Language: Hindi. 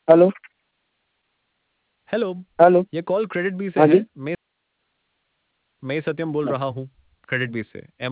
हेलो। हेलो। हेलो। ये कॉल क्रेडिट बी से हाँ है। जी। मैं सत्यम बोल रहा हूँ। क्रेडिट बी से।